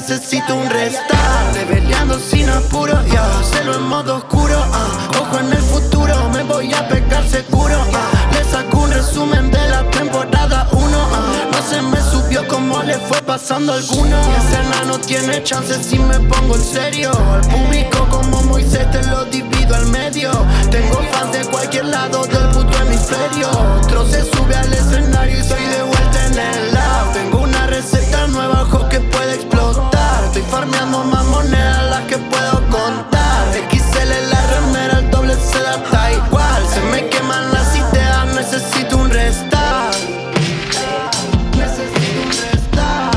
necesito un restart. Leveleando sin apuro, hacerlo en modo oscuro, ojo en el futuro, me voy a pegar seguro, le saco un resumen de la temporada 1, no se me subió como le fue pasando a algunos. Ese no tiene chance si me pongo en serio. Al público como Moisés te lo divido al medio. Tengo fans de cualquier lado del puto hemisferio. Otro se sube al escenario y soy de vuelta en el lab. Tengo una receta nueva, ojo que puede explotar. Estoy farmeando más monedas las que puedo contar. XL la remera, el doble se da igual. Se me queman las ideas, necesito un restart. Necesito un restart.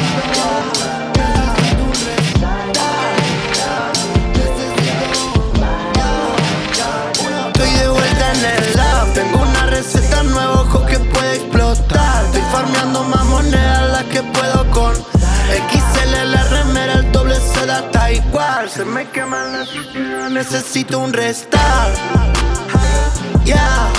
Estoy de vuelta en el lab. Tengo una receta nueva, ojo que puede explotar. Estoy farmeando más monedas las que puedo con XL la remera, el doble se da igual. Se me queman las ideas, necesito un restart. Yeah.